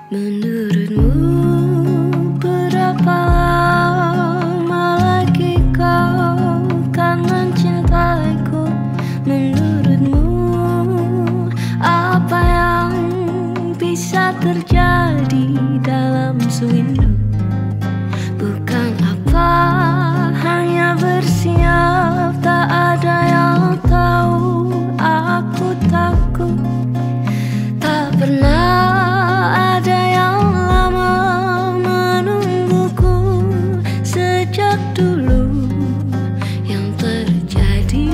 Menurutmu berapa lama lagi kau kan mencintaiku? Menurutmu apa yang bisa terjadi dalam sewindu? Bukan apa, hanya bersiap, tak ada yang tahu. Aku takut tak pernah ada yang lama menungguku. Sejak dulu yang terjadi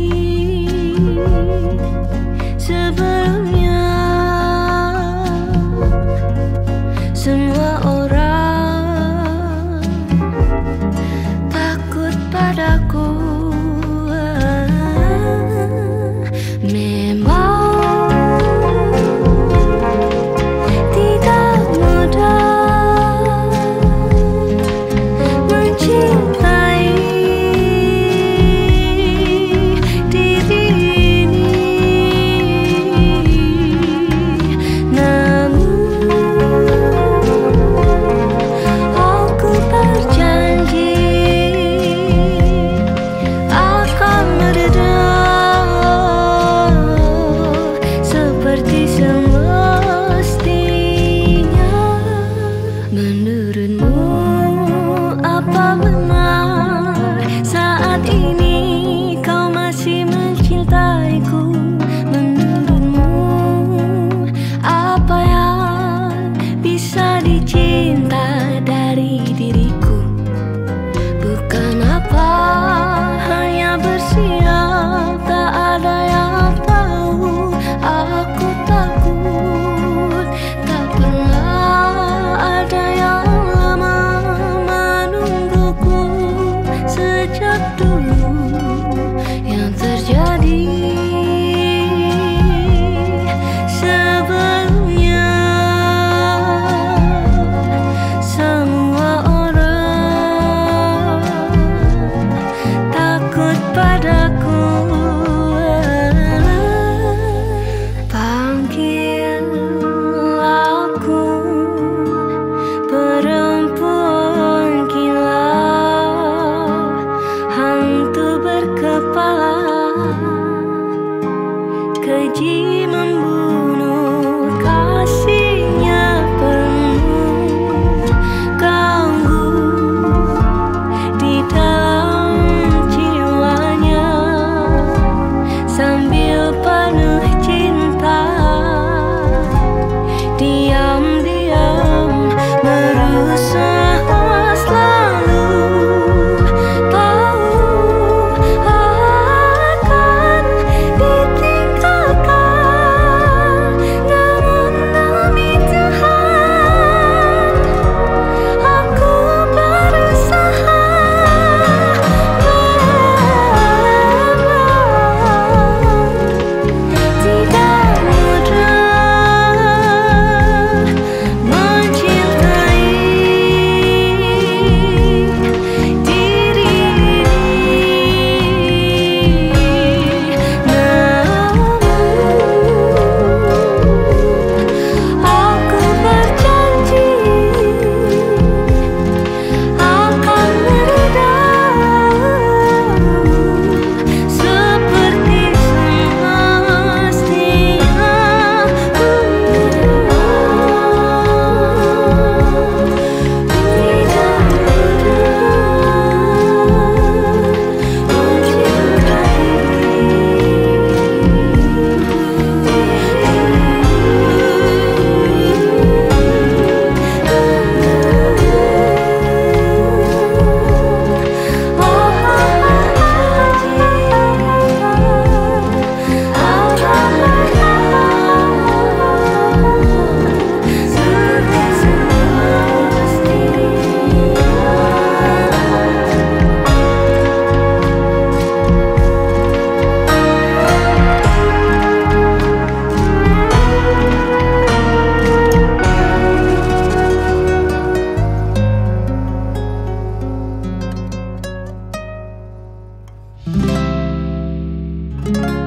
sebelumnya, semua orang takut padaku. Memang tidak mudah mencintai diri ini, namun aku berjanji akan meredam seperti semestinya. Menurutmu apa benar saat ini kau masih mencintaiku? Menurutmu apa yang bisa dicinta dari diriku? Bukan apa, hanya bersiap, tak ada yang tahu. Aku takut tak pernah ada yang lama menungguku. Sejak dulu yang terjadi sebelumnya, semua orang takut padaku. Panggil aku perempuan kilau, hantu berkepala keji membunuh. Kasihnya penuh ganggu di dalam jiwanya, sambil penuh cinta diam-diam berusaha selalu tahu akan ditinggalkan. Namun demi Tuhan aku berusaha. Tidak mudah mencintai diri ini, namun aku berjanji akan meredam seperti semestinya. Thank you.